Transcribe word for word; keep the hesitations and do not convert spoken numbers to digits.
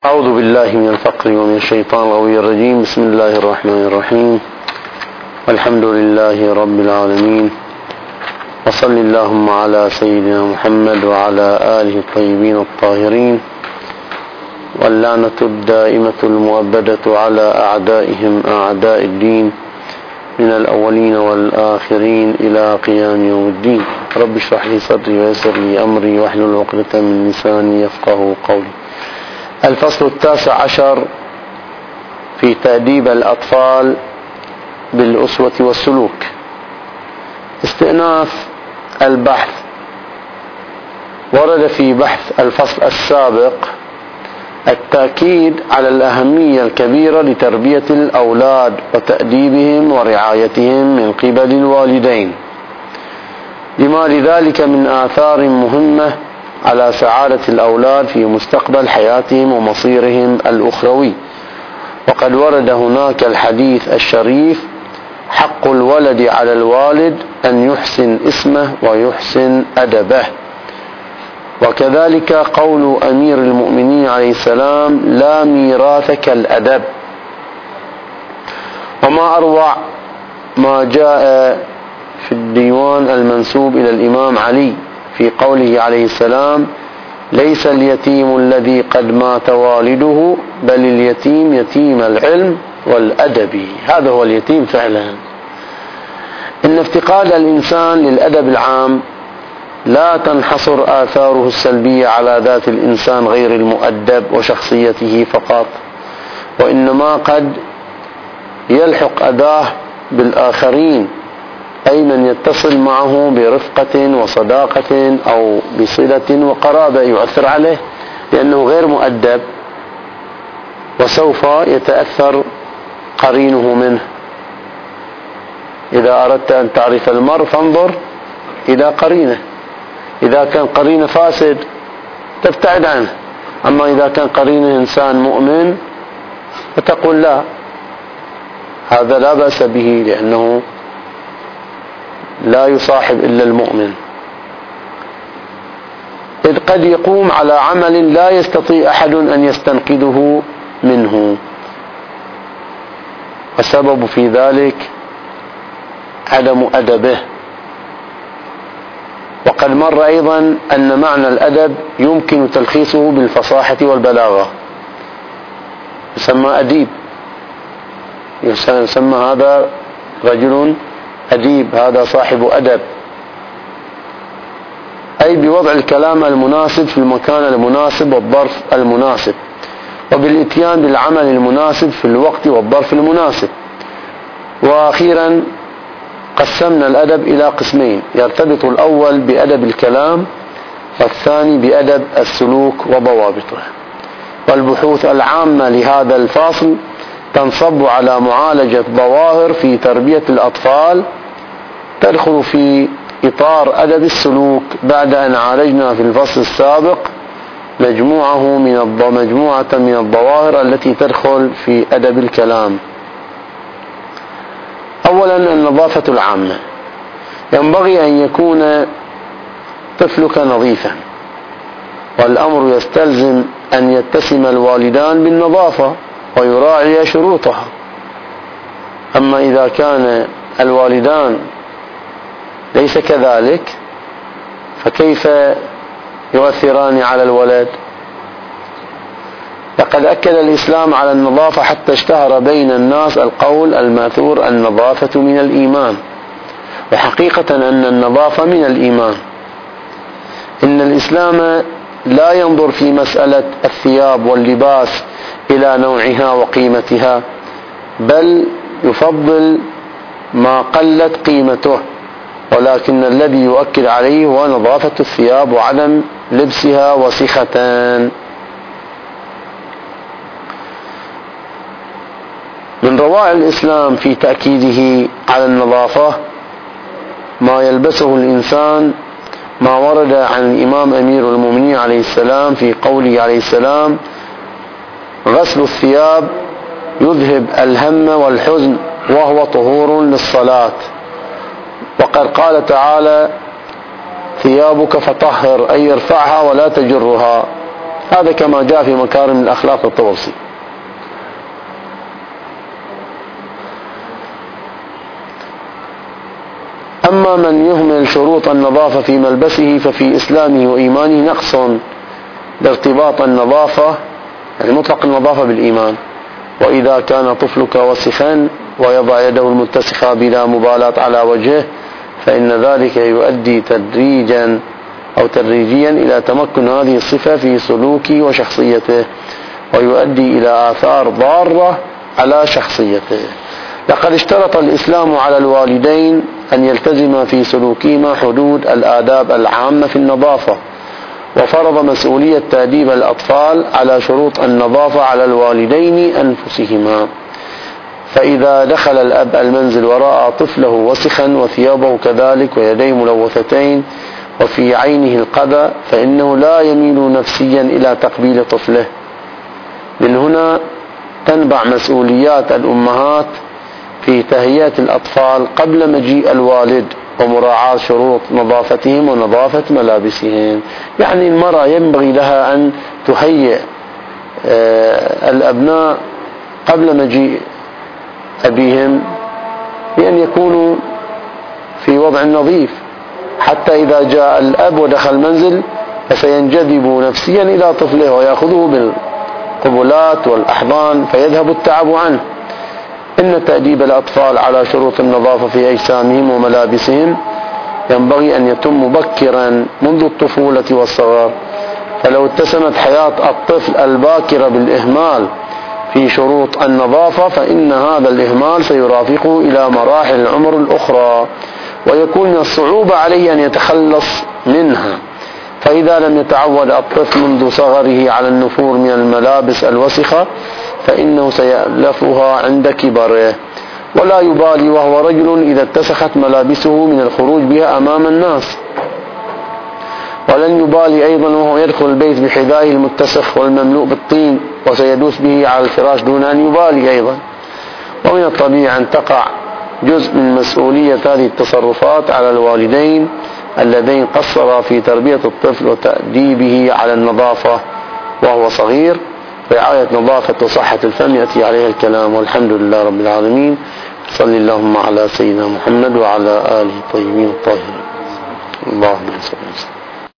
أعوذ بالله من الفقر ومن الشيطان الغوي الرجيم. بسم الله الرحمن الرحيم. والحمد لله رب العالمين، وصل اللهم على سيدنا محمد وعلى آله الطيبين الطاهرين، واللعنة الدائمة المؤبدة على أعدائهم أعداء الدين من الأولين والآخرين إلى قيام يوم الدين. رب اشرح لي صدري ويسر لي أمري واحلل عقدة من لساني يفقه قولي. الفصل التاسع عشر في تأديب الأطفال بالأسوة والسلوك. استئناف البحث. ورد في بحث الفصل السابق التأكيد على الأهمية الكبيرة لتربية الأولاد وتأديبهم ورعايتهم من قبل الوالدين، لما لذلك من آثار مهمة على سعادة الأولاد في مستقبل حياتهم ومصيرهم الأخروي. وقد ورد هناك الحديث الشريف: حق الولد على الوالد أن يحسن اسمه ويحسن أدبه. وكذلك قول أمير المؤمنين عليه السلام: لا ميراث كالأدب. وما أروع ما جاء في الديوان المنسوب إلى الإمام علي في قوله عليه السلام: ليس اليتيم الذي قد مات والده، بل اليتيم يتيم العلم والأدب. هذا هو اليتيم فعلا. إن افتقاد الإنسان للأدب العام لا تنحصر آثاره السلبية على ذات الإنسان غير المؤدب وشخصيته فقط، وإنما قد يلحق أذاه بالآخرين، أي من يتصل معه برفقة وصداقة أو بصلة وقرابة يؤثر عليه، لأنه غير مؤدب وسوف يتأثر قرينه منه. إذا أردت أن تعرف المرء فانظر إلى قرينه. إذا كان قرينه فاسد تبتعد عنه، أما إذا كان قرينه إنسان مؤمن فتقول لا، هذا لا بأس به، لأنه لا يصاحب إلا المؤمن. إذ قد يقوم على عمل لا يستطيع أحد أن يستنقذه منه، والسبب في ذلك عدم أدبه. وقد مر أيضا أن معنى الأدب يمكن تلخيصه بالفصاحة والبلاغة، يسمى أديب، يسمى هذا رجل أديب، هذا صاحب أدب، أي بوضع الكلام المناسب في المكان المناسب والظرف المناسب، وبالإتيان بالعمل المناسب في الوقت والظرف المناسب. وأخيرا قسمنا الأدب إلى قسمين: يرتبط الأول بأدب الكلام، والثاني بأدب السلوك وضوابطه. والبحوث العامة لهذا الفصل تنصب على معالجة ظواهر في تربية الأطفال تدخل في إطار أدب السلوك، بعد أن عالجنا في الفصل السابق مجموعة من مجموعة من الظواهر التي تدخل في أدب الكلام. أولا النظافة العامة. ينبغي أن يكون طفلك نظيفا، والأمر يستلزم أن يتسم الوالدان بالنظافة ويراعي شروطها. أما إذا كان الوالدان ليس كذلك فكيف يؤثران على الولد؟ لقد أكد الإسلام على النظافة حتى اشتهر بين الناس القول الماثور: النظافة من الإيمان. وحقيقة أن النظافة من الإيمان. إن الإسلام لا ينظر في مسألة الثياب واللباس إلى نوعها وقيمتها، بل يفضل ما قلت قيمته، ولكن الذي يؤكد عليه هو نظافة الثياب وعدم لبسها وسختان. من روائع الإسلام في تأكيده على النظافة ما يلبسه الإنسان، ما ورد عن الإمام أمير المؤمنين عليه السلام في قوله عليه السلام: غسل الثياب يذهب الهم والحزن وهو طهور للصلاة. وقد قال تعالى: ثيابك فطهر، أي ارفعها ولا تجرها، هذا كما جاء في مكارم الأخلاق الطبرسي. أما من يهمل شروط النظافة في ملبسه ففي إسلامه وإيمانه نقص بارتباط النظافة، يعني مطلق النظافة بالإيمان. وإذا كان طفلك وسخا ويضع يده المتسخة بلا مبالاة على وجهه فإن ذلك يؤدي تدريجا أو تدريجيا إلى تمكن هذه الصفة في سلوكه وشخصيته، ويؤدي إلى آثار ضارة على شخصيته. لقد اشترط الإسلام على الوالدين أن يلتزم في سلوكهما حدود الآداب العامة في النظافة، وفرض مسؤولية تأديب الأطفال على شروط النظافة على الوالدين أنفسهما. فإذا دخل الأب المنزل ورأى طفله وسخا وثيابه كذلك ويديه ملوثتين وفي عينه القذى فإنه لا يميل نفسيا إلى تقبيل طفله. من هنا تنبع مسؤوليات الأمهات في تهيئة الأطفال قبل مجيء الوالد ومراعاة شروط نظافتهم ونظافة ملابسهم. يعني المرأة ينبغي لها أن تهيئ الأبناء قبل مجيء أبيهم بأن يكونوا في وضع نظيف، حتى إذا جاء الأب ودخل المنزل فسينجذب نفسيا إلى طفله ويأخذه بالقبلات والأحضان فيذهب التعب عنه. إن تأديب الأطفال على شروط النظافة في أجسامهم وملابسهم ينبغي أن يتم مبكرا منذ الطفولة والصغر. فلو اتسمت حياة الطفل الباكرة بالإهمال في شروط النظافة فإن هذا الإهمال سيرافقه إلى مراحل العمر الأخرى ويكون من الصعوبة عليه أن يتخلص منها. فإذا لم يتعود الطفل منذ صغره على النفور من الملابس الوسخة فإنه سيألفها عند كبره، ولا يبالي وهو رجل إذا اتسخت ملابسه من الخروج بها أمام الناس، ولن يبالي أيضا وهو يدخل البيت بحذائه المتسخ والمملوء بالطين وسيدوس به على الفراش دون أن يبالي أيضا. ومن الطبيعي أن تقع جزء من مسؤولية هذه التصرفات على الوالدين اللذين قصرا في تربية الطفل وتأديبه على النظافة وهو صغير. رعاية نظافة وصحة الفم يأتي عليها الكلام، والحمد لله رب العالمين. صلى اللهم على سيدنا محمد وعلى آله الطيبين الطاهرين. اللهم صل وسلم.